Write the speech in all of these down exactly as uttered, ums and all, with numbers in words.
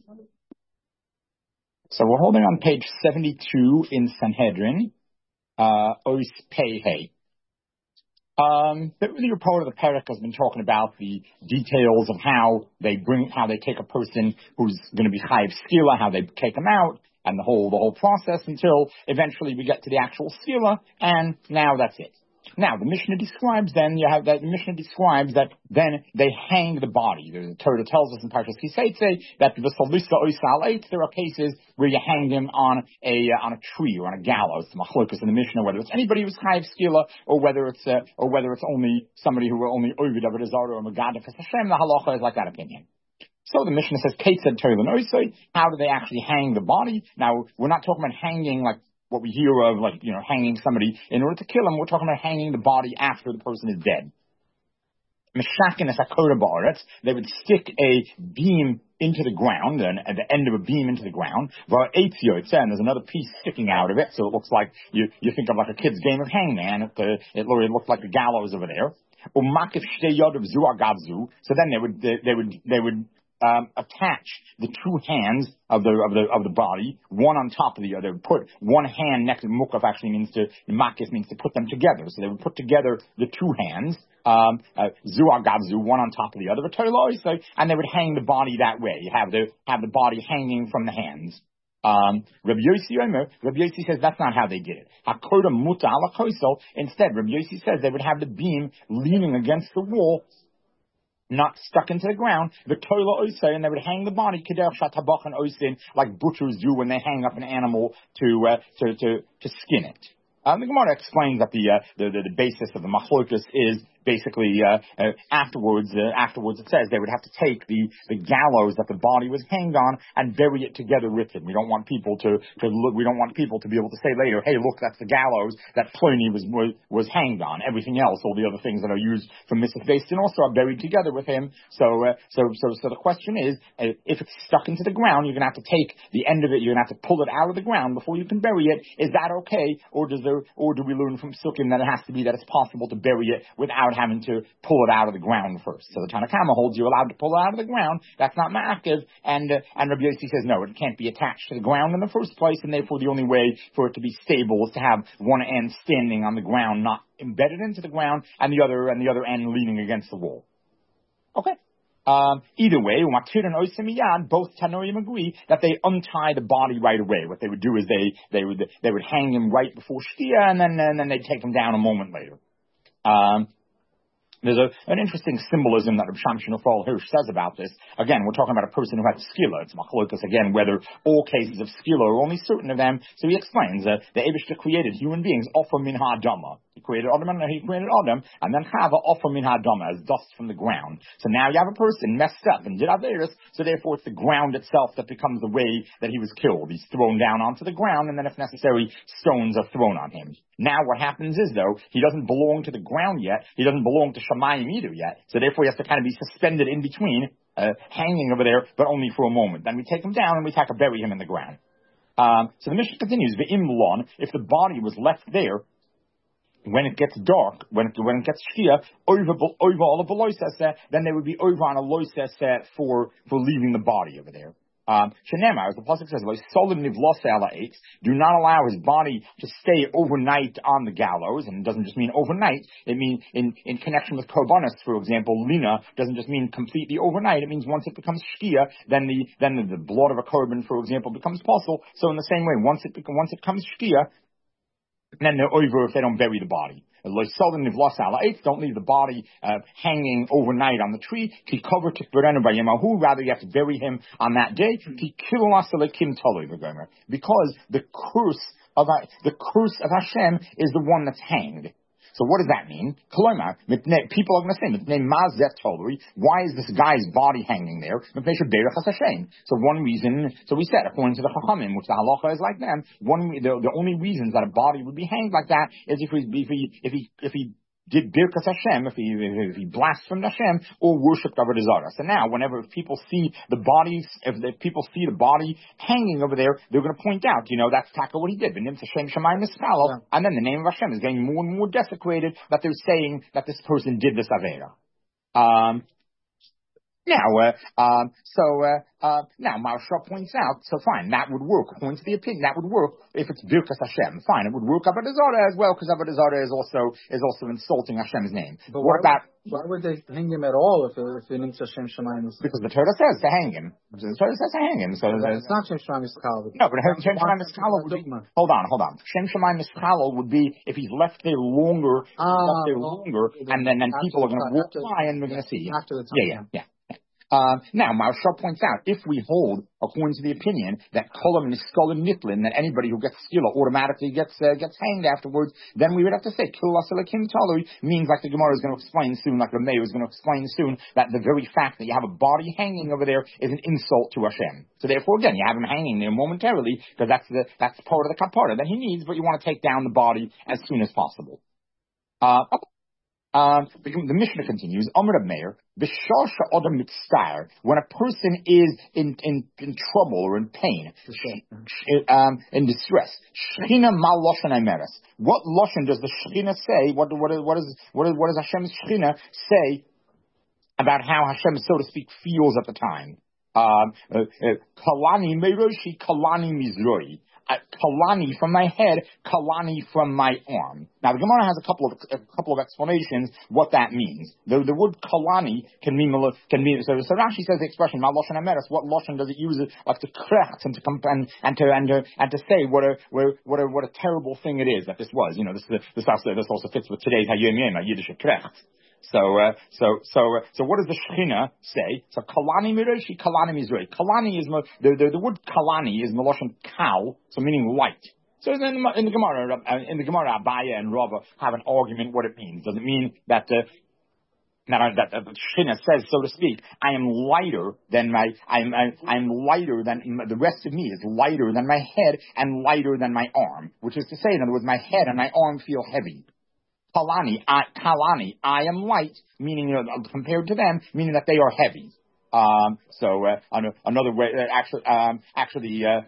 So we're holding on page seventy-two in Sanhedrin, uh, Ois Pei Hey. Um, the earlier part of the parak has been talking about the details of how they bring, how they take a person who's going to be chayiv skila, how they take him out, and the whole the whole process until eventually we get to the actual skila, and now that's it. Now the Mishnah describes then you have that the Mishnah describes that then they hang the body. The Torah tells us in Parshas Kiseitze that the Salisa Oisal Eitz, there are cases where you hang him on a uh, on a tree or on a gallows. The machlokas in the Mishnah whether it's anybody who's chayiv skila or whether it's uh, or whether it's only somebody who are only ovid avodah zarah or megadef Hashem. The halacha is like that opinion. So the Mishnah says, Kate said Torah Oisai, how do they actually hang the body? Now we're not talking about hanging like what we hear of, like, you know, hanging somebody in order to kill him. We're talking about hanging the body after the person is dead. Meshakin es hakoda ba'aretz, they would stick a beam into the ground, and at the end of a beam into the ground, and there's another piece sticking out of it, so it looks like, you, you think of like a kid's game of hangman, it, uh, it literally looked like the gallows over there. So then they would, they, they would, they would, Um, attach the two hands of the of the of the body, one on top of the other. Put one hand next to mukaf actually means to makis means to put them together. So they would put together the two hands, um, uh, zuar gavzu, one on top of the other, and they would hang the body that way. You have the have the body hanging from the hands. Um, Rabbi Yossi Omer, Rabbi Yossi says that's not how they did it. Hakoda muta ala koisel. Instead, Rabbi Yossi says they would have the beam leaning against the wall, not stuck into the ground, the toilet oisei, and they would hang the body kederach shatabach and oisin, like butchers do when they hang up an animal to uh, to to to skin it. Um, the Gemara explains that the, uh, the the the basis of the machlokas is basically uh, uh, afterwards. Uh, afterwards, it says they would have to take the, the gallows that the body was hanged on and bury it together with it. We don't want people to, to look. We don't want people to be able to say later, "Hey, look, that's the gallows that Pliny was was, was hanged on." Everything else, all the other things that are used for Mitzvah Beis Din also are buried together with him. So, uh, so, so, so the question is, uh, if it's stuck into the ground, you're going to have to take the end of it. You're going to have to pull it out of the ground before you can bury it. Is that okay, or does there, or do we learn from Sukkim that it has to be that it's possible to bury it without having to pull it out of the ground first? So the Tanna Kama holds you're allowed to pull it out of the ground. That's not ma'akiv, and uh, and Rabbi Yossi says no, it can't be attached to the ground in the first place, and therefore the only way for it to be stable is to have one end standing on the ground, not embedded into the ground, and the other and the other end leaning against the wall. Okay. Um, either way, Matir and Oisemiyad, both Tanoim agree that they untie the body right away. What they would do is they they would they would hang him right before Shkia, and then and then they'd take him down a moment later. Um, There's a, an interesting symbolism that Reb Shamshon Raphael Hirsch says about this. Again, we're talking about a person who had skila. It's machlokas again whether all cases of skila or only certain of them. So he explains that uh, the Eibishter created human beings offer min ha'adama. He created Adam and he created Adam, and then Chava offer min ha'adama as dust from the ground. So now you have a person messed up and did averis. So therefore, it's the ground itself that becomes the way that he was killed. He's thrown down onto the ground, and then if necessary, stones are thrown on him. Now what happens is though he doesn't belong to the ground yet. He doesn't belong to Shamayim either yet. So therefore, he has to kind of be suspended in between, uh, hanging over there, but only for a moment. Then we take him down and we take to bury him in the ground. Um, so the Mishnah continues, Ve'im lon, if the body was left there, when it gets dark, when it, when it gets shkia, over, over all of the loisese, then there would be over on a loisese for, for leaving the body over there. Um, Shenemar, as the pasuk says, do not allow his body to stay overnight on the gallows, and it doesn't just mean overnight. It means in, in connection with korbanos, for example, lina doesn't just mean completely overnight. It means once it becomes shkia, then the then the, the blood of a korban, for example, becomes possible. So in the same way, once it once it comes shkia, then they're over if they don't bury the body. Don't leave the body uh, hanging overnight on the tree. Rather, you have to bury him on that day. Because the curse of the curse of Hashem is the one that's hanged. So what does that mean? People are going to say, why is this guy's body hanging there? So one reason, so we said, according to the Chachamim, which the halacha is like them, one the, the only reasons that a body would be hanged like that is if he if he if he if he did Birkas Hashem, if he, if he blasphemed Hashem, or worshipped Avodah Zarah. So now, whenever people see the bodies, if the people see the body hanging over there, they're going to point out, you know, that's taka what he did. And then the name of Hashem is getting more and more desecrated, that they're saying that this person did this Avera. Um, Now, uh, um, so, uh, uh, now Maharsha points out, so fine, that would work, according to the opinion, that would work if it's Birkas Hashem. Fine, it would work Avodah Zarah as well, because Avodah Zarah is also, is also insulting Hashem's name. But what why, about... Why would they hang him at all if it, if it needs Hashem Shemayim? Because the Torah says to hang him. The Torah says to hang him. So it's not Shem Shemayim Mischal. No, but Shem Shemayim Mischal would be... Hold on, hold on. Shem Shemayim Mischal would be if he's left there longer, ah, left there well, longer, and then, then people are going to walk by and we're going to see him. After the time. Yeah, yeah, yeah. Uh, now, Maharsha points out, if we hold, according to the opinion, that kolam niskolim nitlin, that anybody who gets skila automatically gets uh, gets hanged afterwards, then we would have to say kilas elakim talui means, like the Gemara is going to explain soon, like the Meir is going to explain soon, that the very fact that you have a body hanging over there is an insult to Hashem. So therefore, again, you have him hanging there momentarily because that's the that's part of the kapara that he needs, but you want to take down the body as soon as possible. Uh, okay. Um, the, the Mishnah continues, Amr Meir, B'shasha Adam Mitzar, when a person is in, in, in trouble or in pain, um, in distress, Shechina ma Loshan Emeres. What Loshan does the Shechina say? What, what, what, is, what, is, what does Hashem's Shechina say about how Hashem, so to speak, feels at the time? Um, uh, uh, Kalani Meiroshi, Kalani Mizroi. Uh, kalani from my head, kalani from my arm. Now the Gemara has a couple of a couple of explanations what that means. The the word kalani can mean can mean so. So Rashi says the expression maloshan ameres. What loshan does it use? Like to crack and to and, and to and to and to say what a what a what a terrible thing it is that this was. You know this this also this also fits with today's hayom yom Yiddish krecht. So, uh, so, so, uh, so what does the Shechina say? So, Kalani Mireshi, Kalani Mizrei. Kalani is, the, the, the word Kalani is Meloshan Kal, so meaning light. So in the, in the Gemara, uh, in the Gemara, Abaya and Rava have an argument what it means. Does it mean that, uh, that, uh, that, uh, the Shechina says, so to speak, I am lighter than my, I'm, I, I'm lighter than, the rest of me is lighter than my head and lighter than my arm, which is to say, in other words, my head and my arm feel heavy. Kalani, I, Kalani, I am light, meaning, uh, compared to them, meaning that they are heavy. Um, so, uh, another way, uh, actually, um, actually, uh,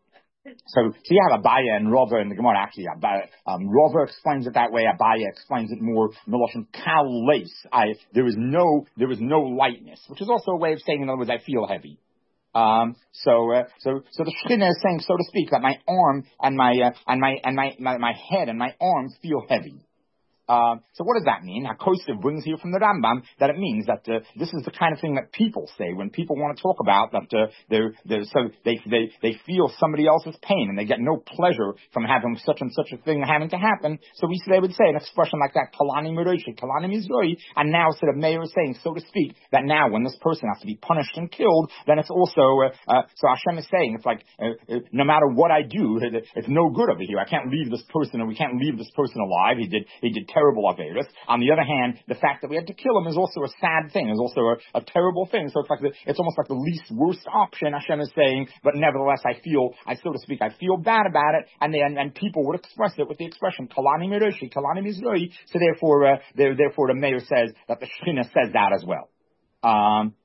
so, so you have Abaya and Rava in the Gemara, actually, Abaya, um, Rava explains it that way, Abaya explains it more, Meloshan Kal lace, I, there is no, there is no lightness, which is also a way of saying, in other words, I feel heavy. Um, so, uh, so, so the Shechina is saying, so to speak, that my arm and my, uh, and my, and my, my, my head and my arms feel heavy. Uh, so what does that mean? Hakosef brings here from the Rambam that it means that uh, this is the kind of thing that people say when people want to talk about that uh, they're, they're so they they they feel somebody else's pain and they get no pleasure from having such and such a thing having to happen. So we they would say an expression like that, Kalani Miroshi, Kalani Mizroi, and now instead of Meir is saying, so to speak, that now when this person has to be punished and killed, then it's also uh, uh, so Hashem is saying it's like uh, uh, no matter what I do, it's no good over here. I can't leave this person, or we can't leave this person alive. He did he did. terrible Averis. On the other hand, the fact that we had to kill him is also a sad thing, is also a, a terrible thing. So it's like the, it's almost like the least worst option, Hashem is saying, but nevertheless I feel, I so to speak, I feel bad about it, and then, and people would express it with the expression, Kalani Miroshi, Kalani Mizroi, so therefore, uh, therefore the Meir says that the Shechina says that as well. Um,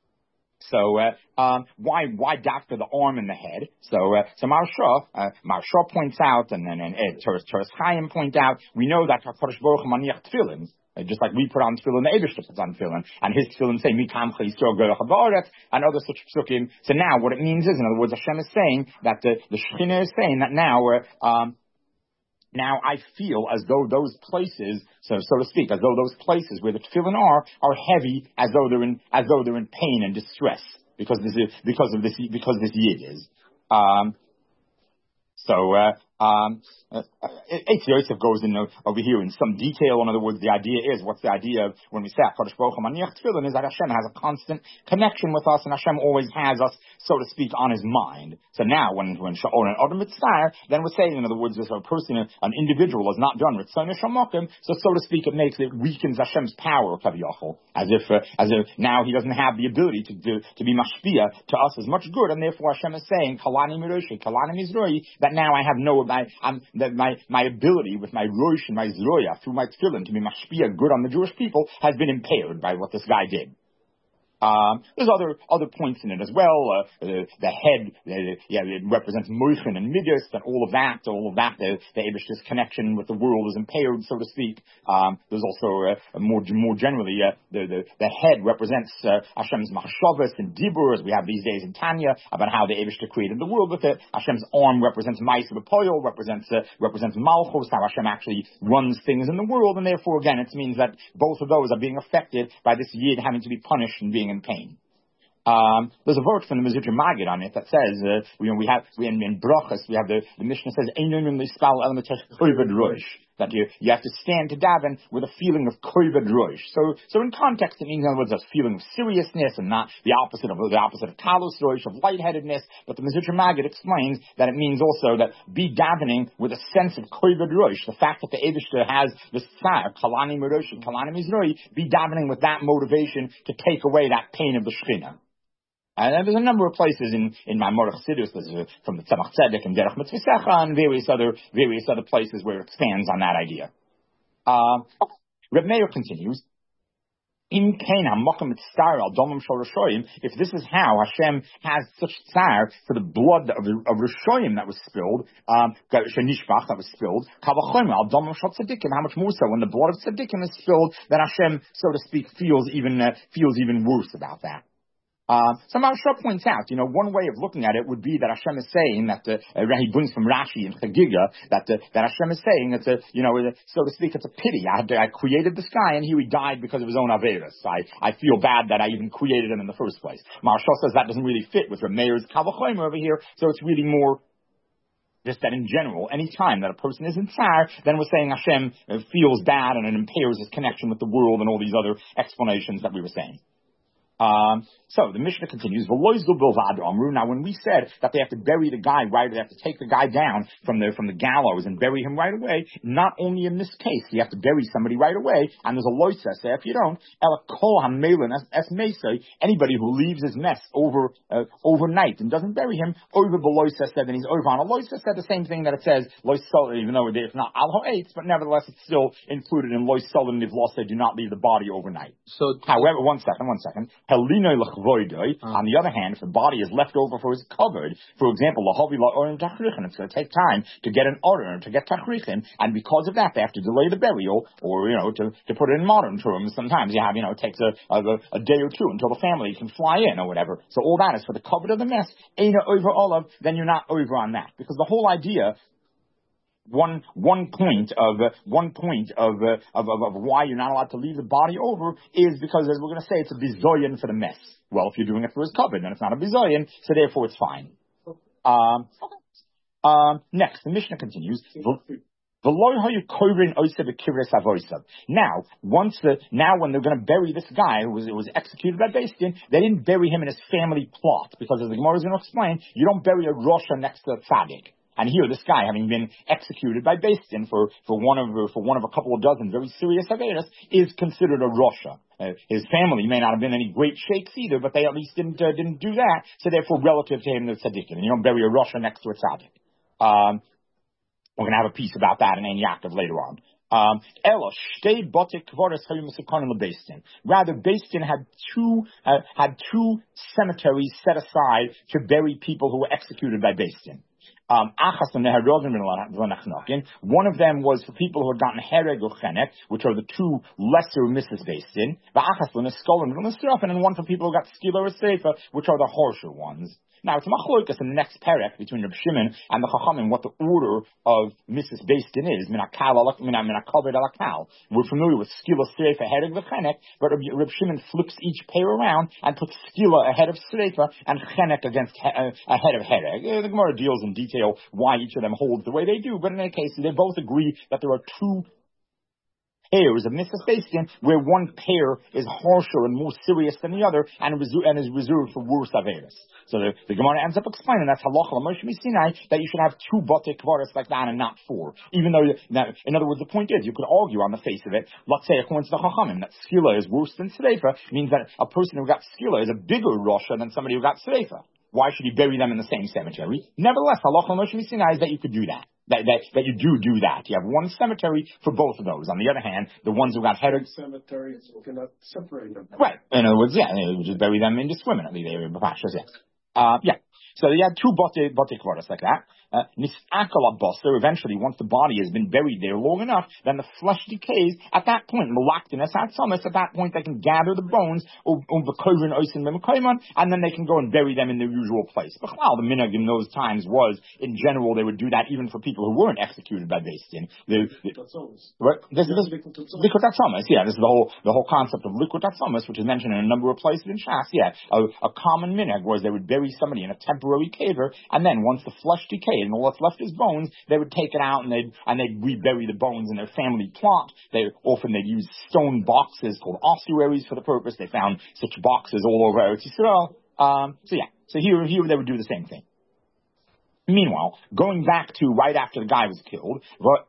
So, uh, um, why, why doctor the arm and the head? So, uh, so Maharsha, uh, Maharsha points out, and then, and, and Toras, Toras Chaim point out, we know that HaKadosh Baruch Hu maniach tefillin, uh, just like we put on tefillin, the Eibishter puts on tefillin, and his tefillin say, Mitam Chayisrael Gerach HaBaret, and other such psukim. So now, what it means is, in other words, Hashem is saying that the, the Shechina is saying that now, uh, um, now I feel as though those places, so so to speak, as though those places where the tefillin are are heavy, as though they're in as though they're in pain and distress because this is because of this because this yid is. Um, so uh, um, uh, Eitz Yosef goes in uh, over here in some detail. In other words, the idea is, what's the idea of when we say HaKadosh Baruch Hu Maniach Tefillin is that Hashem has a constant connection with us, and Hashem always has us, so to speak, on His mind. So now, when when Sha'or and Adam Mitzvah, then we're saying, in other words, if a person, an individual, has not done Ritzon Shamokim, so so to speak, it makes it weakens Hashem's power, Kaviyachol, as if uh, as if now He doesn't have the ability to do, to be mashpia to us as much good, and therefore Hashem is saying, Kalani Miroshi, Kalani Mizroi, that now I have no my I'm, that my my ability with my rosh and my zroya through my tefillin to be mashpia good on the Jewish people has been impaired by what this guy did. Um, there's other other points in it as well. Uh, the, the head, the, yeah, it represents moichin and midas, and all of that, all of that. The, the Eibishter's connection with the world is impaired, so to speak. Um, there's also uh, more more generally uh, the, the the head represents uh, Hashem's machshavos and dibur, as we have these days in Tanya, about how the Eibishter created the world with it. Hashem's arm represents ma'aser b'poil, represents uh, represents malchus, how Hashem actually runs things in the world, and therefore again it means that both of those are being affected by this yid having to be punished and being in pain. Um, there's a verse from the Mezritcher Maggid on it that says, uh, you know, we have, we in, in Brachas, we have the, the Mishnah says, that you, you have to stand to daven with a feeling of koived rosh. So, so in context, it means, in other words, a feeling of seriousness and not the opposite of, the opposite of kalos rosh, of lightheadedness. But the Mezritcher Maggid explains that it means also that be davening with a sense of koived rosh. The fact that the Eibishter has this tsar, kalani merosh, kalani mizroi, be davening with that motivation to take away that pain of the Shekhinah. And there's a number of places in, in my Morach Sidus, from the Tzemach Tzedek and Derech Mitzvah and various other, various other places where it expands on that idea. Uh, Reb Meir continues, if this is how Hashem has such tsar for the blood of, of Rishoyim that was spilled, um, that was spilled, how much more so when the blood of Tzaddikim is spilled, that Hashem, so to speak, feels even, uh, feels even worse about that. Uh, so Maharsha points out, you know, one way of looking at it would be that Hashem is saying that, uh, uh, he brings from Rashi and Chagiga, that, uh, that Hashem is saying it's a, you know, uh, so to speak, it's a pity. I, I created this guy and here he died because of his own Averis. I, I feel bad that I even created him in the first place. Maharsha says that doesn't really fit with Rameir's Kavachomer over here, so it's really more just that in general, any time that a person is in tsar, then we're saying Hashem uh, feels bad and it impairs his connection with the world and all these other explanations that we were saying. Um, so the Mishnah continues, now when we said that they have to bury the guy right, they have to take the guy down from the, from the gallows and bury him right away, not only in this case, you have to bury somebody right away, and there's a loisa, say if you don't, anybody who leaves his mess over, uh, overnight and doesn't bury him, over the loisa said, then he's over on a loisa said the same thing that it says, loisa, even though it's not al ha'etz, but nevertheless it's still included in loisa and nivlosa, do not leave the body overnight. So, however, one second, one second. On the other hand, if the body is left over for his covered, for example, it's going to take time to get an order, to get tachrichin, and because of that, they have to delay the burial, or, you know, to, to put it in modern terms, sometimes you have, you know, it takes a, a, a day or two until the family can fly in or whatever. So all that is for the covered of the mess, ain't over olive, then you're not over on that. Because the whole idea One one point of uh, one point of, uh, of, of of why you're not allowed to leave the body over is because, as we're going to say, it's a bizoyan for the mess. Well, if you're doing it for his covenant, then it's not a bizoyan, so therefore it's fine. Um, um, next, the Mishnah continues. Now, once the now when they're going to bury this guy who was who was executed by Beis Din, they didn't bury him in his family plot, because as the Gemara is going to explain, you don't bury a rosha next to a tzaddik. And here, this guy, having been executed by Beis Din for, for one of for one of a couple of dozen very serious averas, is considered a rosha. Uh, his family may not have been any great sheikhs either, but they at least didn't uh, didn't do that. So therefore, relative to him, they're tzaddikim. And you don't bury a rosha next to a tzaddik. Um, we're going to have a piece about that in Ein Yaakov later on. Um, Rather, Beis Din had two uh, had two cemeteries set aside to bury people who were executed by Beis Din. Um, one of them was for people who had gotten hereg or chenek, which are the two lesser misses Beis Din, and then one for people who got skila or seifa, which are the harsher ones. Now, it's machlokas in the next perek between Reb Shimon and the Chachamim what the order of Missus Beis Din is. We're familiar with skila sreifa hereg v'chenek, but Reb Shimon flips each pair around and puts skila ahead of sreifa and chenek against he, uh, ahead of hereg. The Gemara deals in detail why each of them holds the way they do, but in any case, they both agree that there are two pairs of Missus Beis Din where one pair is harsher and more serious than the other and, resu- and is reserved for worse averas. So the, the Gemara ends up explaining that's halacha l'Moshe Sinai, that you should have two bate kvaros like that and not four. Even though, now, in other words, the point is, you could argue on the face of it, let's say according to the Chachamim, that skila is worse than sreifa, means that a person who got skila is a bigger rosha than somebody who got sreifa. Why should you bury them in the same cemetery? Nevertheless, halacha l'Moshe Sinai is that you could do that. That, that, that you do do that. You have one cemetery for both of those. On the other hand, the ones who got headed... Cemeteries, you cannot separate them. Right. In other words, yeah, they would just bury them indiscriminately. They were precious, yeah. Uh, yeah. So you had two bote, bote kvaras like that. Uh, Nis'akal abaser, eventually, once the body has been buried there long enough, then the flesh decays. At that point, malaktinas at summits, at that point they can gather the bones, and then they can go and bury them in their usual place. But well, the minhag in those times was, in general, they would do that even for people who weren't executed by Beis Din. The, the, what? This is Likut Atzomas, yeah, this is the whole, the whole concept of Likut Atzomas, which is mentioned in a number of places in Shas, yeah. A, a common minhag was they would bury somebody in a temporary caver, and then once the flesh decayed, and all that's left is bones, they would take it out and they'd, and they'd rebury the bones in their family plot. They, often they'd use stone boxes called ossuaries for the purpose. They found such boxes all over Eretz Yisrael. Um, so yeah, so here, here they would do the same thing. Meanwhile, going back to right after the guy was killed,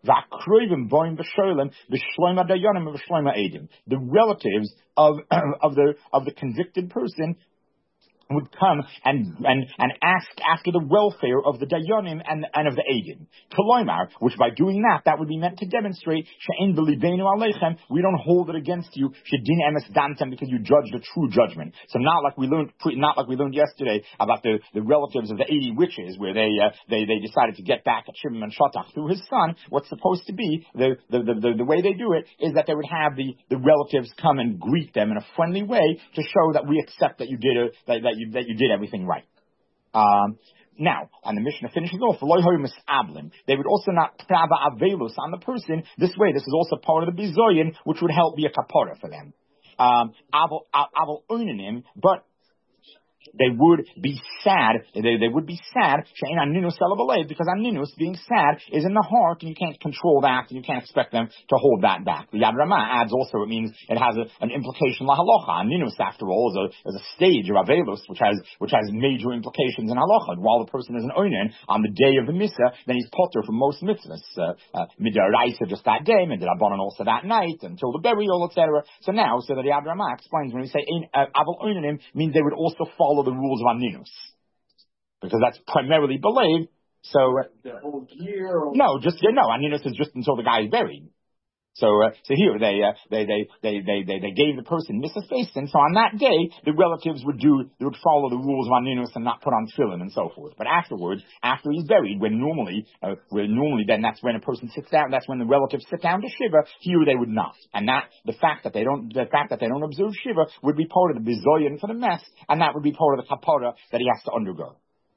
the relatives of, of the, of the convicted person would come and, and, and ask after the welfare of the Dayanim and, and of the Eidim. Koloimar, which by doing that, that would be meant to demonstrate, She'en b'libeinu aleichem, we don't hold it against you, She'din emes dantem, because you judged a true judgment. So not like we learned, not like we learned yesterday about the, the relatives of the eighty witches, where they, uh, they, they decided to get back at Shimon and Shatach through his son. What's supposed to be, the, the, the, the, the way they do it, is that they would have the, the relatives come and greet them in a friendly way to show that we accept that you did a, that, that you that you did everything right. Um, now, and the Mishnah finishes off, they would also not prava avelus on the person. This way, this is also part of the bizoyin, which would help be a kapara for them. Um, aval oinanim, but they would be sad, they, they would be sad, because aninus, being sad, is in the heart, and you can't control that, and you can't expect them to hold that back. The Yad Ramah adds also, it means it has a, an implication la halacha. Aninus, after all, is a, is a stage of avelus, which has, which has major implications in halacha. While the person is an oinen, on the day of the misa, then he's potter for most mitzvahs. Uh, uh, midaraisa just that day, midarabanan also that night, until the burial, et cetera. So now, so that the Yad Ramah explains, when we say uh, aval oinenim, means they would also follow the rules of Aninus, because that's primarily believed. So uh, the whole year? Or no, just yeah, no. Aninus is just until the guy is buried. So, uh, so here they, uh, they, they, they, they, they, they gave the person Missus Faison. So on that day, the relatives would do, they would follow the rules of Aninus and not put on tefillin and so forth. But afterwards, after he's buried, when normally, uh, when normally then that's when a person sits down, that's when the relatives sit down to shiva. Here they would not. And that, the fact that they don't, the fact that they don't observe shiva would be part of the bizoyin for the mess, and that would be part of the kapara that he has to undergo.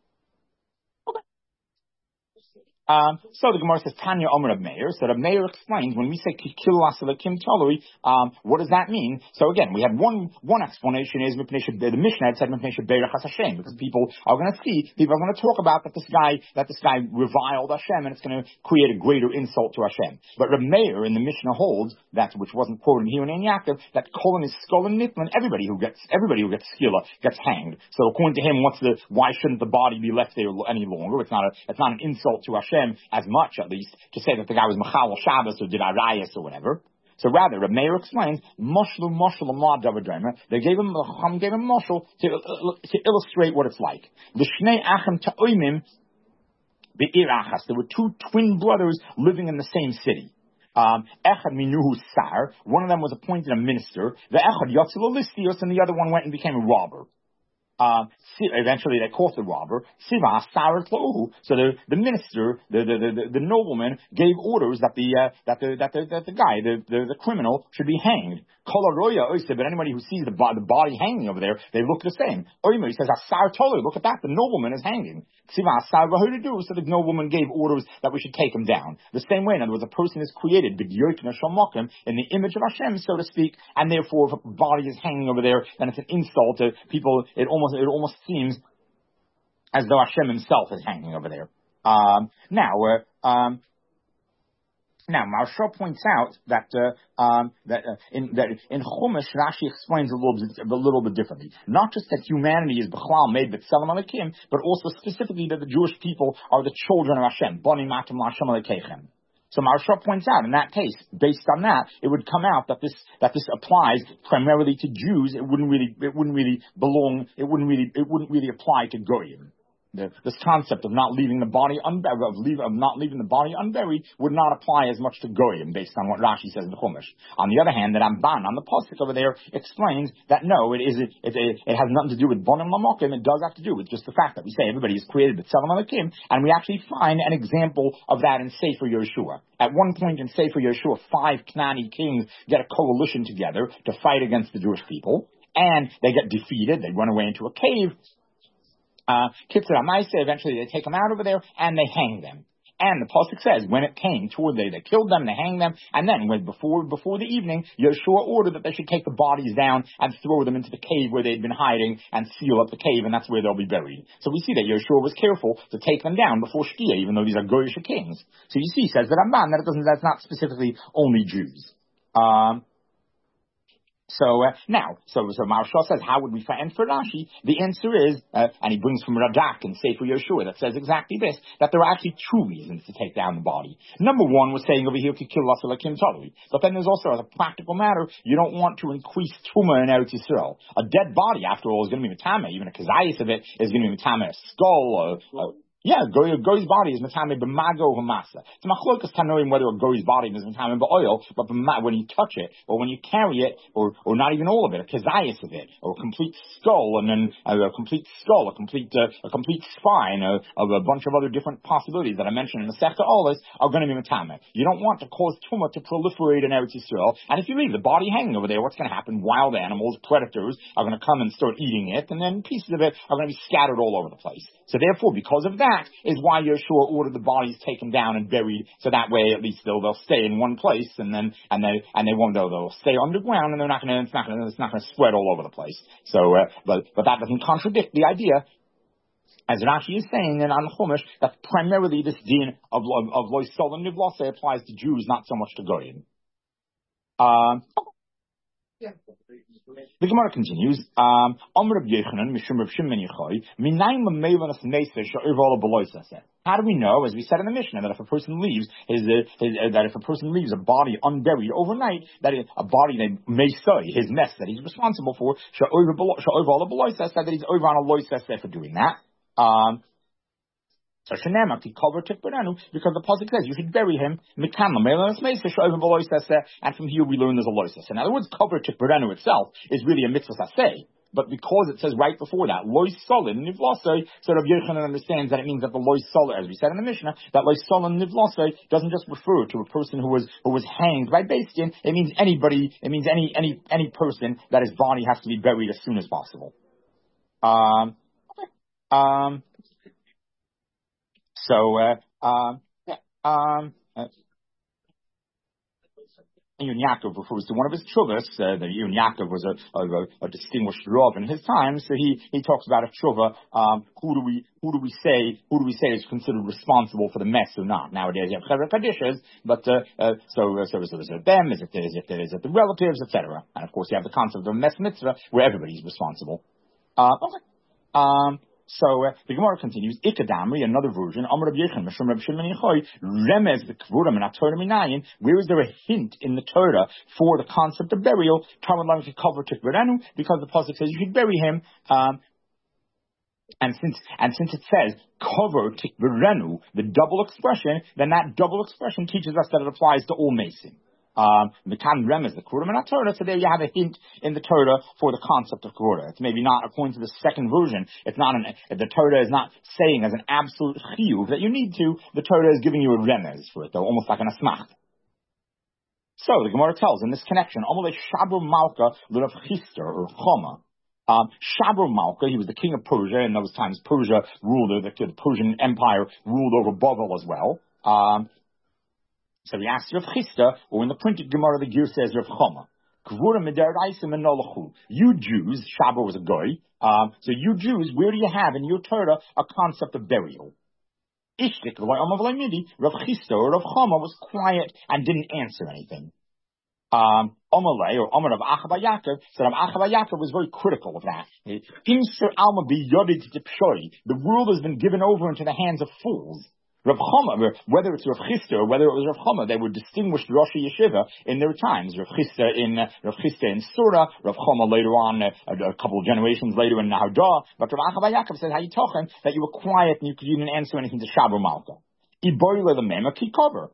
Um, so the Gemara says, Tanya Omer of Meir. So the Meir explains, when we say Kikil Asalakim Tolui, um, what does that mean? So again, we had one, one explanation is, the Mishnah had said, Hashem, because people are going to see, people are going to talk about that this guy, that this guy reviled Hashem, and it's going to create a greater insult to Hashem. But the Meir in the Mishnah holds, that which wasn't quoted here in Ein Yaakov, that Kolon is Skull and Nitman, everybody who gets, everybody who gets skilla gets hanged. So according to him, what's the, why shouldn't the body be left there any longer? It's not a, it's not an insult to Hashem as much, at least, to say that the guy was Machal Shabbos or did Arayas or whatever. So rather, Reb Meir explains, Moshlu Moshlu Amad Davadrema, they gave him, Chacham gave him Moshel to, uh, to illustrate what it's like. The Shnei Achim Ta'oimim Be'ir Achas, there were two twin brothers living in the same city. Um, Echad Minuhu Sar, one of them was appointed a minister, the Echad Yotzil Listios, and the other one went and became a robber. Uh, eventually they caught the robber. Siva Sarat Lohu. So the, the minister, the, the, the, the nobleman gave orders that the, uh, that the, that the, that the guy, the, the, the criminal should be hanged. Kolaroya Oyse, but anybody who sees the, bo- the body hanging over there, they look the same. Oymer, he says, Asar Tolu, look at that, the nobleman is hanging. Siva Asar to do, so the nobleman gave orders that we should take him down. The same way, in other words, a person is created, B'dyotna Shalmokim, in the image of Hashem, so to speak, and therefore if a body is hanging over there, then it's an insult to people, it almost, it almost seems as though Hashem himself is hanging over there. Um, now, uh, um, Now, Maharsha points out that uh, um, that uh, in that in Chumash, Rashi explains a little bit, a little bit differently. Not just that humanity is b'chlal made b'tselem alekim, but also specifically that the Jewish people are the children of Hashem. Bani matam l'Hashem alekechem. So Maharsha points out, in that case, based on that, it would come out that this that this applies primarily to Jews. It wouldn't really it wouldn't really belong. It wouldn't really it wouldn't really apply to Goyim. the, this concept of not leaving the body unburied, of, leave, of not leaving the body unburied, would not apply as much to goyim, based on what Rashi says in the Chumash. On the other hand, the Ramban on the pasuk over there explains that no, it is it, it, it has nothing to do with bonim lamokim. It does have to do with just the fact that we say everybody is created with seven alakim, and we actually find an example of that in Sefer Yeshua. At one point in Sefer Yeshua, five Knani kings get a coalition together to fight against the Jewish people, and they get defeated. They run away into a cave. Uh, Kitzur HaMaaseh, eventually they take them out over there and they hang them. And the pasuk says, when it came toward they, they killed them, they hanged them, and then when, before before the evening, Yeshua ordered that they should take the bodies down and throw them into the cave where they'd been hiding and seal up the cave, and that's where they'll be buried. So we see that Yeshua was careful to take them down before Shkia, even though these are Goyish kings. So you see, says the Ramban, that it doesn't, that's not specifically only Jews. Um, So uh, now, so so Maharsha says, how would we find? And for Rashi, the answer is, uh, and he brings from Radak and Sefer Yeshua that says exactly this, that there are actually two reasons to take down the body. Number one was saying over here, kill Kim Tolui. But then there's also, as a practical matter, you don't want to increase Tumah in Eretz Yisrael. A dead body, after all, is going to be Matame. Even a kazayis of it is going to be Matame, a skull, a, a Yeah, goy's body is metame b'mago hamasa. It's machlokas tanoim whether a goy's body is metame b'oil, but when you touch it, or when you carry it, or or not even all of it, a kazayas of it, or a complete skull, and then uh, a complete skull, a complete uh, a complete spine uh, of a bunch of other different possibilities that I mentioned in the Sechta Olas are going to be metame. You don't want to cause tumah to proliferate in Eretz Yisrael, and if you leave the body hanging over there, what's going to happen? Wild animals, predators are going to come and start eating it, and then pieces of it are going to be scattered all over the place. So therefore, because of that, is why Yeshua ordered the bodies taken down and buried, so that way at least they'll they'll stay in one place, and then and they and they won't they'll, they'll stay underground, and they're not going to it's not going to it's not going to spread all over the place. So, uh, but but that doesn't contradict the idea, as Rashi is saying in on Chumash, that primarily this din of of, of Lo Yisrael and Nivlase applies to Jews, not so much to Goyim. Um. Yeah. The Gemara continues. Um, How do we know, as we said in the Mishnah, that if a person leaves his, his, his uh, that if a person leaves a body unburied overnight, that it, a body that may say his mess that he's responsible for, said that he's over on a loisaseh for doing that. Um, So Shenemach he covered Tikberenu because the pasuk says you should bury him. And from here we learn there's a loisas. In other words, cover Tikberenu itself is really a mitzvah saseh. But because it says right before that, lois solin nivlasei, so Rav Yochanan understands that it means that the lois solin, as we said in the Mishnah, that lois solin nivlasei doesn't just refer to a person who was who was hanged by Beis Din. It means anybody. It means any any any person that his body has to be buried as soon as possible. Um. Um. So, uh, um, yeah, um, uh, Yun Yaakov refers to one of his chuvas. Uh, the Yun Yaakov was a, a, a distinguished Rav in his time, so he, he talks about a chuva. Um, who do we who do we say who do we say is considered responsible for the mess or not? Nowadays you have Chevra Kadishas, but uh, uh, so uh, so so is it them? Is it is it is it the relatives, et cetera. And of course you have the concept of mess mitzvah where everybody's responsible. Uh, okay. Um. So uh, the Gemara continues. Ikadamri, another version. Amar Rav Yechon, Mishum Rav Shimon Yochai, Remez the Kvurim and Torah Minayin. Where is there a hint in the Torah for the concept of burial? Talmud Lamed to cover Tikberenu, because the pasuk says you should bury him. Um, and since and since it says cover Tikberenu, the double expression, then that double expression teaches us that it applies to all mason. Um, the Kan Rem is the Kurim and Torah, so there you have a hint in the Torah for the concept of Kurah. It's maybe not according to the second version. It's not an, the Torah is not saying as an absolute chiyuv that you need to. The Torah is giving you a remez for it, though, almost like an asmach. So the Gemara tells in this connection, Amalei Shabru Malka L'Rav Chisda or Choma. Um, Shabru Malka, he was the king of Persia. In those times, Persia ruled, the, the Persian Empire ruled over Bavel as well. Um, So he asks Rav Chisda, or in the printed Gemara, the gear says Rav Choma. You Jews, Shabra was a goy, um, so you Jews, where do you have in your Torah a concept of burial? Ishtik, Rav Chisda or Rav Choma was quiet and didn't answer anything. Um, Omalei, or Omar of Achava Yaakov, said Achava Yaakov was very critical of that. The world has been given over into the hands of fools. Rav Chama, whether it's Rav Chisda or whether it was Rav Chama, they were distinguished Rosh Yeshiva in their times. Rav Chisda in uh, Rav Chisda in Surah, Rav Chama later on, uh, a, a couple of generations later in Nahadah. But Rav Acha bar Yaakov said, "How you talking that you were quiet and you could even answer anything to Shabar Malka?" Iboyle the mema ki cover.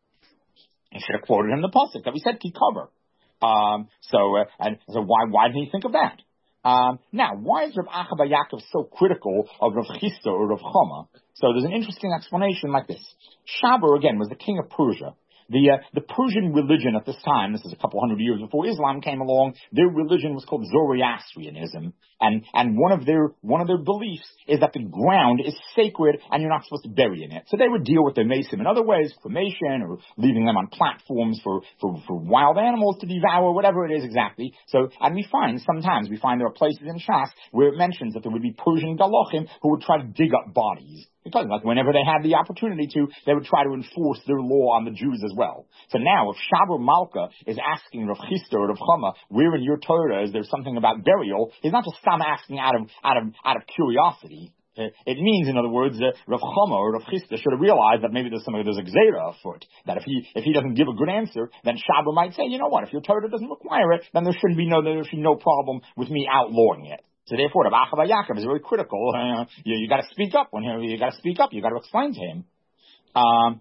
He should have quoted him the pasuk that we said ki cover. Um, so, uh, and so why why didn't he think of that? Um, now, why is Rav Acha bar Yaakov so critical of Rav Chisda or Rav Chama? So there's an interesting explanation like this. Shabar, again, was the king of Persia. The uh, the Persian religion at this time, this is a couple hundred years before Islam came along, their religion was called Zoroastrianism, and and one of their one of their beliefs is that the ground is sacred and you're not supposed to bury in it. So they would deal with their mason in other ways, cremation or leaving them on platforms for, for, for wild animals to devour, whatever it is exactly. So, and we find sometimes we find there are places in Shas where it mentions that there would be Persian galachim who would try to dig up bodies. Because like whenever they had the opportunity to, they would try to enforce their law on the Jews as well. So now, if Shabar Malka is asking Rav Chisda or Rav Chama, where in your Torah is there something about burial, he's not just stop asking out of out of out of curiosity. It means, in other words, uh, Rav Chama or Rav Chisda should have realized that maybe there's some there's a gzeira afoot. That if he if he doesn't give a good answer, then Shabar might say, you know what, if your Torah doesn't require it, then there shouldn't be no there should be no problem with me outlawing it. So therefore, Rav Acha bar Yaakov is very critical. Uh, you you got to speak up when you, you got to speak up. You got to explain to him. Um,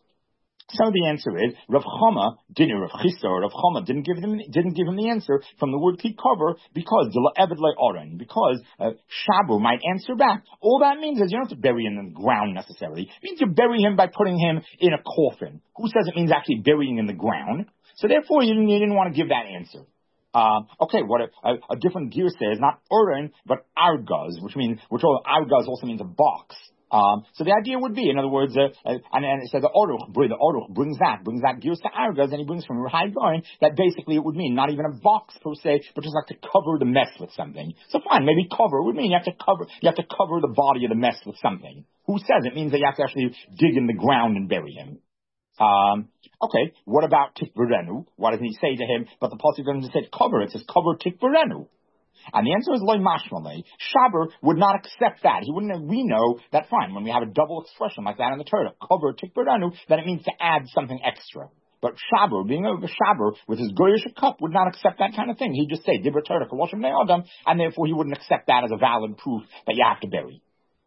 so the answer is Rav Chama didn't Rav Chisda or Rav Chama didn't give him didn't give him the answer from the word kikover because the eved le'oren because uh, Shabar might answer back. All that means is you don't have to bury him in the ground necessarily. It means you bury him by putting him in a coffin. Who says it means actually burying in the ground? So therefore, you didn't, you didn't want to give that answer. Um, okay, what a, a, a different gear says, not Urin, but Argaz, which means, which all, Argaz also means a box. Um, so the idea would be, in other words, uh, uh, and, and it says the Oruch, the Oruch brings that, brings that gears to Argaz, and he brings from High Goin, that basically it would mean not even a box per se, but just like to cover the mess with something. So fine, maybe cover would mean you have to cover, you have to cover the body of the mess with something. Who says it means that you have to actually dig in the ground and bury him? Um, okay, what about tikvarenu? What doesn't he say to him? But the pasuk doesn't say cover, it says cover tikvarenu. And the answer is loy mashmalei. Shabar would not accept that. He wouldn't. We know that fine when we have a double expression like that in the Torah, cover tikvarenu, then it means to add something extra. But Shabar, being a Shabar with his goyish cup, would not accept that kind of thing. He'd just say dibra Torah koloshim ne'adam, and therefore he wouldn't accept that as a valid proof that you have to bury.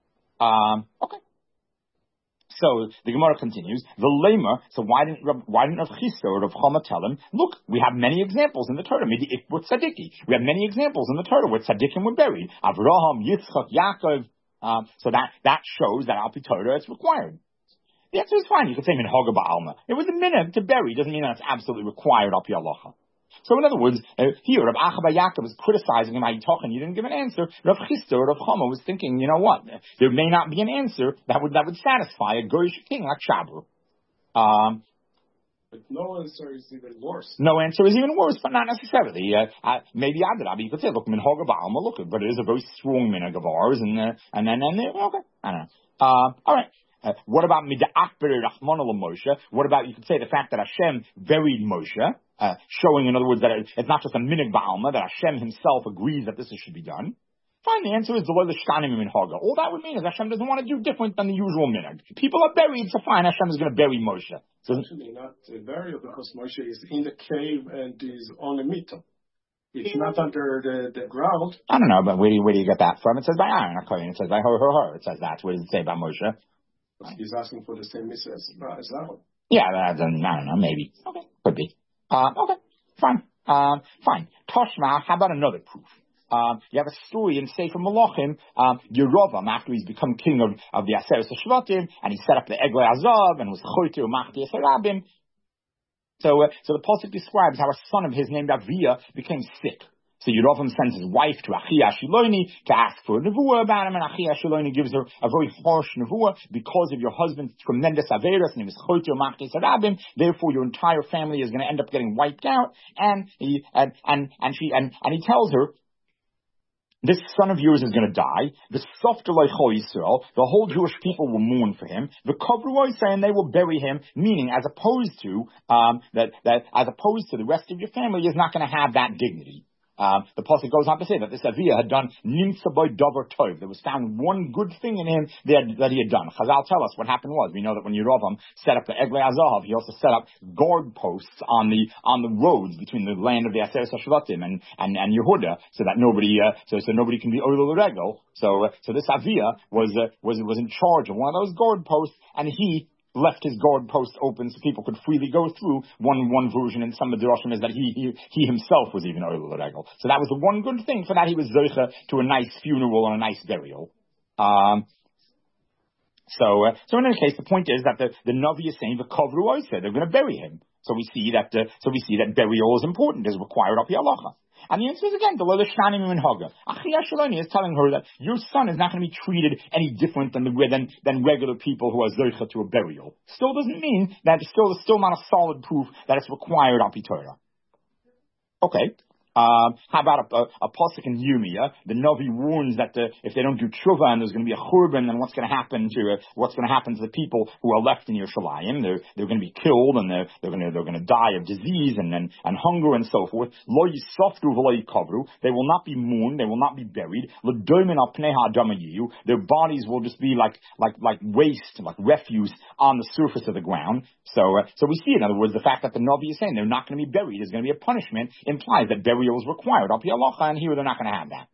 Um, okay. So the Gemara continues. The Lema. So why didn't why didn't Rav Chisda or Rav Chama tell him? Look, we have many examples in the Torah. Maybe it with Tzadiki. We have many examples in the Torah where Tzadikim were buried. Avraham, Yitzchak, Yaakov. Um, so that that shows that al pi Torah it's required. The answer is fine. You could say minhaga ba'alma. It was a minhag to bury. Doesn't mean that it's absolutely required al pi halacha. So in other words, uh, here Rav Acha bar Yaakov is criticizing him. How you talking? You didn't give an answer. Rav Chisda or Rav Chama was thinking, you know what? There may not be an answer that would that would satisfy a goyish king like Shabar. Um, but no answer is even worse. No answer is even worse, but not necessarily. Uh, uh, maybe Adrabi, you could say, look, minhag ba'alma, look, but it is a very strong minhag of ours, and uh, and then and, and okay, I don't know. Uh, all right. Uh, what about mid'ach b'rei Rachmana Moshe? What about, you could say, the fact that Hashem buried Moshe, uh, showing, in other words, that it, it's not just a minhag ba'alma, that Hashem himself agrees that this should be done? Fine, the answer is the l'shtanim minhaga. All that would mean is Hashem doesn't want to do different than the usual minhag. People are buried, so fine, Hashem is going to bury Moshe. So, actually, not uh, burial, because Moshe is in the cave and is on a mitzvah. It's not under the, the ground. I don't know, but where do you, where do you get that from? It says by Aaron, it says by her, her, her. It says that. What does it say about Moshe? He's asking for the same mitzvah as, as that one. Yeah, that's, I don't know, maybe. Okay, could be. Uh, okay, fine. Um, fine. Toshma, how about another proof? Um, you have a story in Sefer Malachim, um, Yerovam, after he's become king of, of the Aseret Shvatim, and he set up the Eglei Azav, and was Choyte Umachti Esarabim. So, uh, so the Pasuk describes how a son of his named Aviyah became sick. So Yerovam sends his wife to Achia Shiloni to ask for a nevuah about him, and Achia Shiloni gives her a very harsh nevuah because of your husband's tremendous averos, and he was choyte umachtes harabim. Therefore, your entire family is going to end up getting wiped out. And he and and and she and and he tells her, this son of yours is going to die. The softalei chol Yisrael, the whole Jewish people will mourn for him. The kovru say, and they will bury him. Meaning, as opposed to um, that that as opposed to the rest of your family, is not going to have that dignity. Um, the pasuk goes on to say that this Avia had done nimtza by davar tov. There was found one good thing in him that, that he had done. Chazal tell us what happened was, we know that when Yerovam set up the Eglei Azahav, he also set up guard posts on the on the roads between the land of the Aseret HaShvatim and, and, and Yehuda, so that nobody uh, so so nobody can be Oil Regel. So uh, so this Avia was uh, was was in charge of one of those guard posts, and he left his guard post open so people could freely go through. One one version in some of the Roshim is that he he, he himself was even Oil Regel. So that was the one good thing. For that he was Zoicha to a nice funeral and a nice burial. Um, so uh, so in any case, the point is that the, the Navi is saying the Kovru said they're going to bury him. So we see that uh, so we see that burial is important, is required of the halacha. And the answer is again, the Lo L'Shnanim Min Haga. Achia Shaloni is telling her that your son is not going to be treated any different than the than, than regular people who are zoicha to a burial. Still doesn't mean that it's still it's still not a solid proof that it's required of Torah. Okay. Um, how about a, a, a pasuk in Yirmiyah? The Navi warns that the, if they don't do tshuva and there's going to be a churban, then what's going to happen to uh, what's going to happen to the people who are left in Yerushalayim? They're they're going to be killed and they're they're going to they're going to die of disease and, and and hunger and so forth. Lo yisoftu v'lo yikavru. They will not be mourned. They will not be buried. L'doimen al pnei ha'adam yiyu. Their bodies will just be like like like waste, like refuse on the surface of the ground. So uh, so we see, in other words, the fact that the Navi is saying they're not going to be buried is going to be a punishment implies that burial is required al pi halacha, and here they're not going to have that.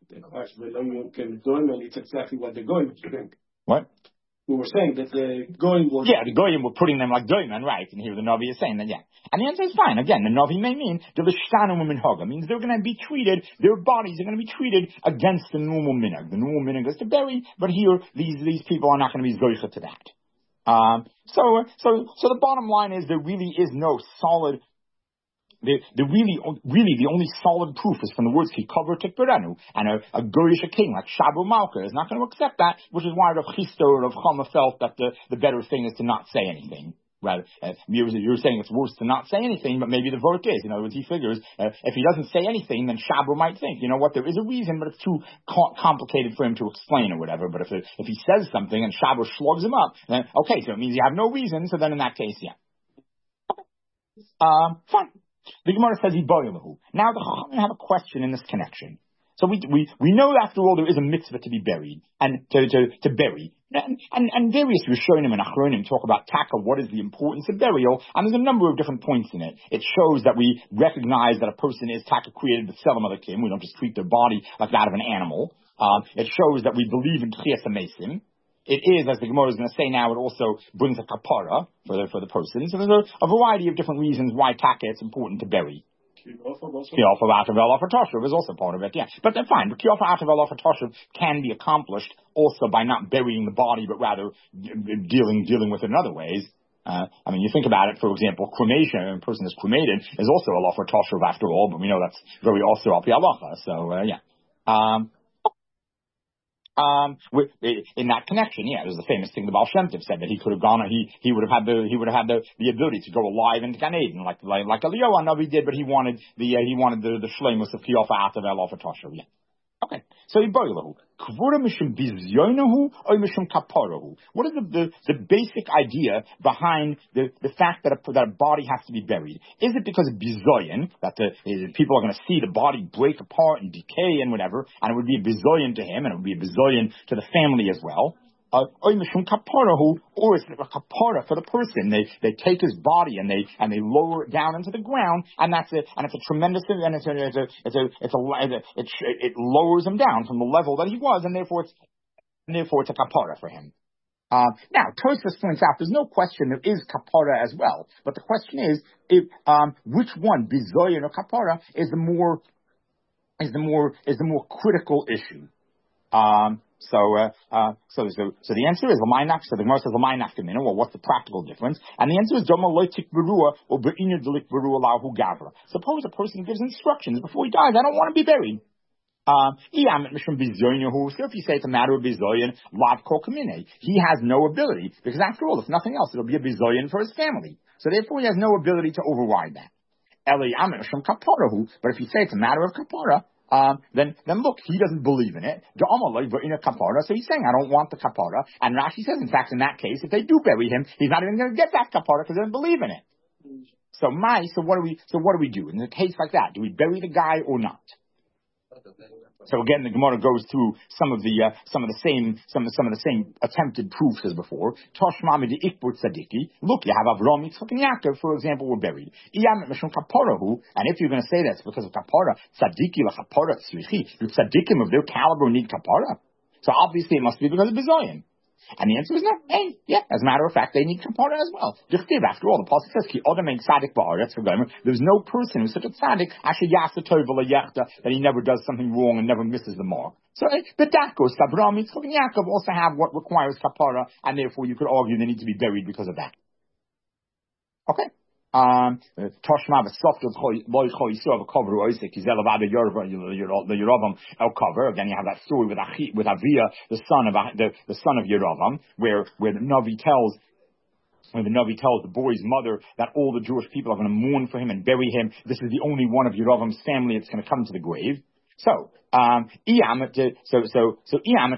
It's exactly what the goyim were doing. What? We were saying that the goyim were... Yeah, the goyim were putting them like doiman, right? And here the Navi is saying that, yeah. And the answer is fine. Again, the Navi may mean the l'shtanim min haga, means they're going to be treated, their bodies are going to be treated against the normal minhag. The normal minhag is to bury, but here these these people are not going to be zoicha to that. Um, so so so the bottom line is there really is no solid. The, the really, really, the only solid proof is from the words "Kikover Tikberenu," and a, a Goyish king like Shabu Malka is not going to accept that, which is why Rav Chisto or Rav Chama felt that the, the better thing is to not say anything. Rather, uh, you're, you're saying it's worse to not say anything, but maybe the vote is. In other words, he figures uh, if he doesn't say anything, then Shabu might think, you know what, there is a reason, but it's too co- complicated for him to explain or whatever. But if it, if he says something and Shabu slugs him up, then okay, so it means you have no reason. So then in that case, yeah, um, fine. The Gemara says Yiboyalahu. Now the Chachamim have a question in this connection. So we we we know that after all there is a mitzvah to be buried and to to, to bury. And, and and various Rishonim and Achronim talk about taka, what is the importance of burial, and there's a number of different points in it. It shows that we recognize that a person is taka created with selam alakim. We don't just treat their body like that of an animal. Um, it shows that we believe in Tchias HaMesim. It is, as the Gemara is going to say now, it also brings a kapara for the, for the person. So there's a, a variety of different reasons why taka it's important to bury. Kiyofa Atav Elof Toshuv is also part of it, yeah. But then fine, but Kiyofa Atav Elof Toshuv can be accomplished also by not burying the body, but rather dealing dealing with it in other ways. Uh, I mean, you think about it, for example, cremation, a person is cremated, is also a Elof Toshuv after all, but we know that's very also Al Pi Halacha, so uh, yeah. Um, Um, with, in that connection, yeah, there's the famous thing the Baal Shem Tov said that he could have gone, he he would have had the he would have had the, the ability to go alive into Gan Eden like like like Eliyahu Navi did, but he wanted the uh, he wanted the the shleimus of Kiyofa Atav Elof Toshuv. Yeah. Okay, so Yiboyalahu, Kvura Mishum Bizyonahu or Mishum Kaparahu. What is the, the, the basic idea behind the, the fact that a, that a body has to be buried? Is it because of Bizoyan, that the, uh, people are going to see the body break apart and decay and whatever, and it would be a Bizoyan to him, and it would be a Bizoyan to the family as well? Uh, or Mishum Kaparahu, or is it a kapara for the person? They they take his body and they and they lower it down into the ground, and that's it. And it's a tremendous, and it's a it's a it's a it's a it, it lowers him down from the level that he was, and therefore it's and therefore it's a kapara for him. Uh, now, Tosfos points out there's no question there is kapara as well, but the question is if um, which one, bizoyin or kapara, is the more is the more is the more critical issue. Um, So, uh, uh, so, so, so the answer is l'maynach. So the Gemara says l'maynach kamina. Well, what's the practical difference? And the answer is doma loitik berua or beina delik berua lahu gavra. Suppose a person gives instructions before he dies. I don't want to be buried. Um, so if you say it's a matter of bizoyin, lav kol kamine, he has no ability because after all, if nothing else, it'll be a bizoyin for his family. So therefore, he has no ability to override that. Eli amin shum kaparahu. But if you say it's a matter of kapara. Um, then, then look, he doesn't believe in it. So he's saying, I don't want the kapara. And Rashi says, in fact, in that case, if they do bury him, he's not even going to get that kapara because he doesn't believe in it. So my, so what do we, so what do we do in a case like that? Do we bury the guy or not? So again, the Gemara goes through some of the uh, some of the same some of some of the same attempted proofs as before. Toshma midi ikbut tzadiki. Look, you have Avram, Yitzchak, and Yaakov, for example, were buried. Iyam mishum kaparahu, and if you're going to say that's because of kapara, tzadiki la kapara tzrichi. Do tzadikim of their caliber need kapara? So obviously it must be because of bizayin. And the answer is no. Hey, yeah, as a matter of fact, they need kapara as well. After all, the pasuk says, "Ki odem ein tzaddik ba'aretz." There's no person who's such a tzaddik asher yasa tov v'layechta that he never does something wrong and never misses the mark. So the Dakos, Abraham, Yitzchak, and Yaakov also have what requires kapara, and therefore you could argue they need to be buried because of that. Okay. Um, Toshma v'soft loy choy yisrael v'kovru oisek kizel avada Yeravam el cover. Again, you have that story with Achi, with Avia, the son of the, the son of Yeravam, where where the Navi tells. When the Navi tells the boy's mother that all the Jewish people are going to mourn for him and bury him, this is the only one of Yeravam's family that's going to come to the grave. So, um, so, so, so, so,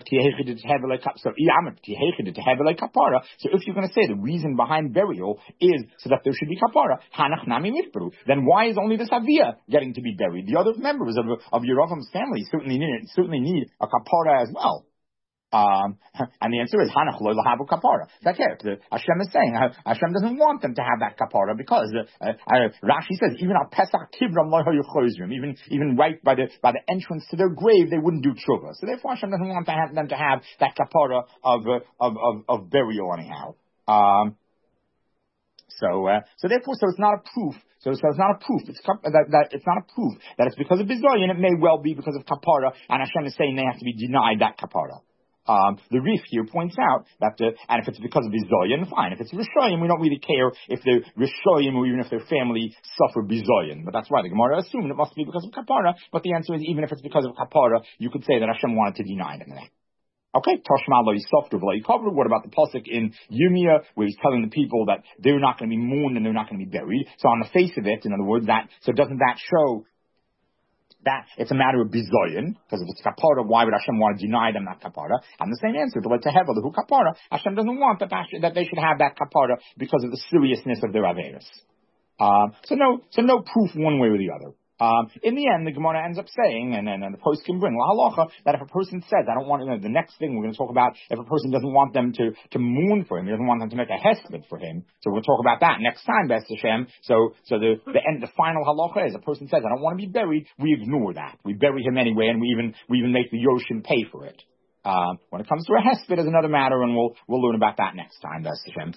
kapara. So if you're going to say the reason behind burial is so that there should be kapara, hanach nami mitbru, then why is only this Avia getting to be buried? The other members of, of Yeravam's family certainly need, certainly need a kapara as well. Um, and the answer is Hanach lo lahavu kapara. That's it. Hashem is saying uh, Hashem doesn't want them to have that kapara because uh, uh, Rashi says even al Pesach Kibram lo hayuchozrim, even even right by the by the entrance to their grave they wouldn't do tshuva. So therefore Hashem doesn't want to have them to have that kapara of uh, of, of of burial anyhow. Um, so uh, so therefore so it's not a proof. So, so it's not a proof. It's that, that it's not a proof that it's because of bizayin. It may well be because of kapara, and Hashem is saying they have to be denied that kapara. Um, the Rif here points out that, the, and if it's because of bizayin, fine. If it's Rishoyim, we don't really care if they're Rishoyim or even if their family suffer bizayin. But that's why the Gemara assumed it must be because of kapara. But the answer is even if it's because of kapara, you could say that Hashem wanted to deny them that. Okay, Toshma lo yisoftu v'lo yikavru. What about the pasuk in Yirmiyah where he's telling the people that they're not going to be mourned and they're not going to be buried? So on the face of it, in other words, that so doesn't that show that it's a matter of bizayin, because if it's kapara, why would Hashem want to deny them that kapara? And the same answer, but to Hevel, who kapara, Hashem doesn't want that, that they should have that kapara because of the seriousness of their averis. Um, so no, so no proof one way or the other. Um, in the end, the Gemara ends up saying, and then the post can bring la halacha, that if a person says, I don't want, you know, the next thing we're going to talk about, if a person doesn't want them to, to mourn for him, he doesn't want them to make a hesped for him, so we'll talk about that next time, B'ez Hashem. So, so the, the end, the final halacha is, a person says, I don't want to be buried, we ignore that. We bury him anyway, and we even, we even make the Yoshin pay for it. Um, when it comes to a hesped is another matter, and we'll, we'll learn about that next time, B'ez Hashem.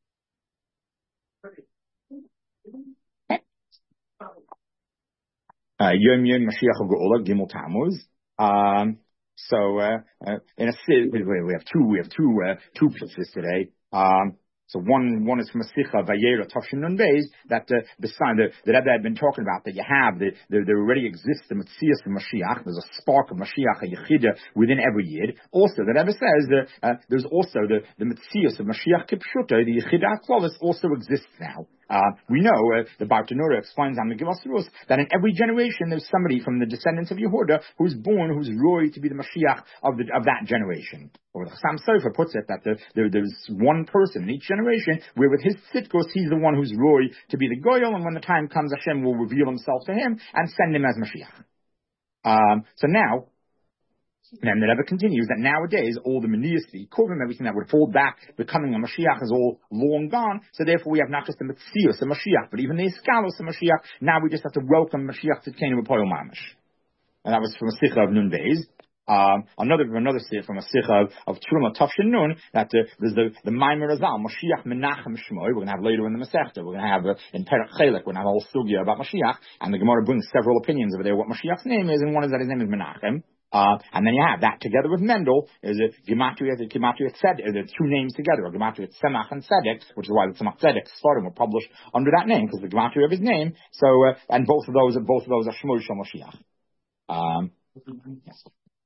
Uh, Yom Yom Mashiach Geula Gimel Tammuz. Um, so uh, uh, in a we have two we have two uh, two pieces today. Um, so one one is from a Sicha Vayera Tafshin Nun Beis that uh, the sign that the Rebbe had been talking about, that you have the, the there already exists the Metzias of Mashiach. There's a spark of Mashiach, a Yechida within every Yid. Also, the Rebbe says that uh, there's also the the Metzias of Mashiach Kipshuta, the Yechida Klovis also exists now. Uh, we know, uh, the Bartanura explains on the Givas Rus that in every generation there's somebody from the descendants of Yehuda who's born, who's roy to be the Mashiach of the, of that generation. Or the Chassam Sofer puts it that the, there, there's one person in each generation where with his tzidkos he's the one who's roy to be the Goyal, and when the time comes Hashem will reveal himself to him and send him as Mashiach. Um, so now, and the Rebbe continues that nowadays all the Meniyas, the Kovim, everything that would fall back, becoming a Mashiach is all long gone. So therefore we have not just the Metzius, the Mashiach, but even the Iskalos, the Mashiach. Now we just have to welcome Mashiach to Tkenu B'Poyel Mamash. And that was from a Sicha of Nun Beis. Um, another another Sicha from a Sicha of, of Truma Tafshin Nun, that uh, there's the, the Maimer Azal, Mashiach Menachem Shmoy, we're going to have later in the Masechta, we're going to have uh, in Perek Chelek, we're going to have a whole sugya about Mashiach, and the Gemara brings several opinions over there what Mashiach's name is, and one is that his name is Menachem. Uh, and then you have that together with Mendel is a Gematria, the Gematria Tzedek, the two names together, a Gematria Tzemach and Tzedek, which is why the Tzemach Tzedek started were published under that name, because the Gematria of his name. So, uh, and both of those, both of those are Shmuel Shel Mashiach. Um, yes.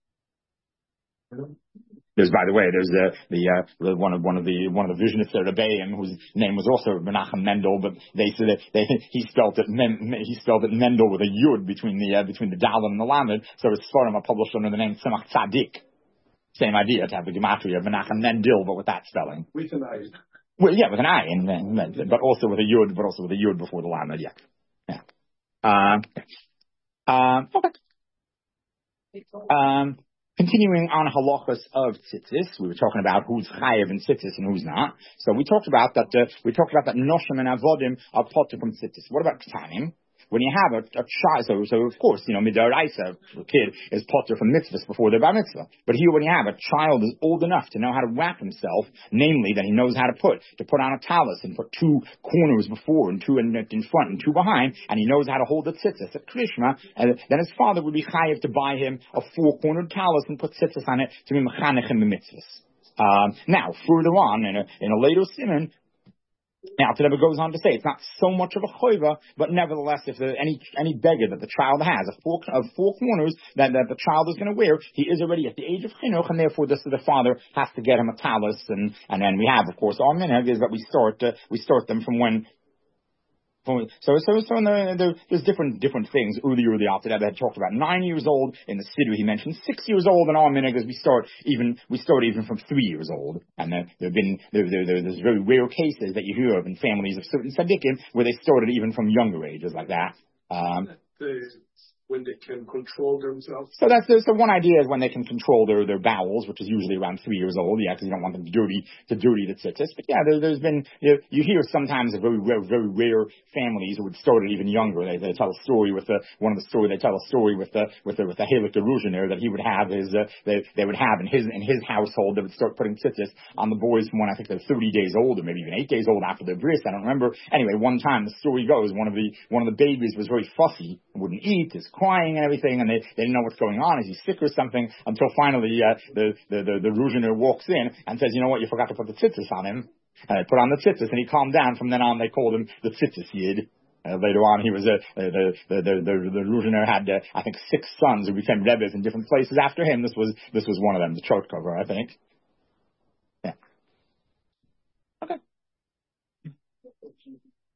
There's, by the way, there's the the, uh, the one of one of the one of the Vizhnitzer Rebbeim whose name was also Menachem Mendel, but they said that they, he spelled it Men, he spelled it Mendel with a yud between the uh, between the Dalet and the Lamed. So his Sforim are published under the name Tzemach Tzadik. Same idea, to have the gematria of Menachem Mendel, but with that spelling. With an I. Well, yeah, with an I, and, but also with a yud, but also with a yud before the lamed. Yeah. Yeah. Um, um, okay. Um, continuing on halachas of tzitzis, we were talking about who's chayev in tzitzis and who's not. So we talked about that. Uh, we talked about that noshim and avodim are potter from tzitzis. What about ktanim? When you have a, a child, so, so of course, you know, midaraisa, the kid is potter from mitzvahs before they're bar mitzvah. But here, when you have a child is old enough to know how to wrap himself, namely that he knows how to put, to put on a talus and put two corners before and two in, in front and two behind, and he knows how to hold the tzitzis, a krishma, and then his father would be chayiv to buy him a four-cornered talus and put tzitzis on it to be mechanech in the mitzvahs. Um, now, further on, in a, in a later simon, now, Tzedekah goes on to say it's not so much of a choiva, but nevertheless, if there, any any beggar that the child has, a four, of four corners that, that the child is going to wear, he is already at the age of chinuch, and therefore this, the father has to get him a talus, and and then we have, of course, our minhag is that we start uh, we start them from when. So, so, so in the, the, there's different different things. Uli Uli after that, had talked about nine years old. In the Siddur, he mentioned six years old. And our minhag is we start even we start even from three years old. And there have been there, there, there, there's very rare cases that you hear of in families of certain tzaddikim where they started even from younger ages like that. Um, when they can control themselves. So that's so one idea is when they can control their, their bowels, which is usually around three years old. Yeah, because you don't want them to dirty to dirty the tzitzis. But yeah, there, there's been you, know, you hear sometimes of very rare, very rare families who would start it even younger. They, they tell a story with the one of the story they tell a story with the with the with the Halik Deruzhiner that he would have his uh, they they would have in his in his household. They would start putting tzitzis on the boys from when I think they're thirty days old or maybe even eight days old after their bris. I don't remember. Anyway, one time the story goes one of the one of the babies was very fussy, wouldn't eat, is crying and everything. And they, they didn't know what's going on. Is he sick or something? Until finally, uh, the, the, the, the Ruzhiner walks in and says, you know what, you forgot to put the tzitzis on him. And they put on the tzitzis and he calmed down. From then on, they called him the tzitzis yid. Uh, later on, he was, uh, the, the, the, the, the Ruzhiner had, uh, I think, six sons who became rebbes in different places after him. This was, this was one of them, the chart cover, I think. Yeah. Okay.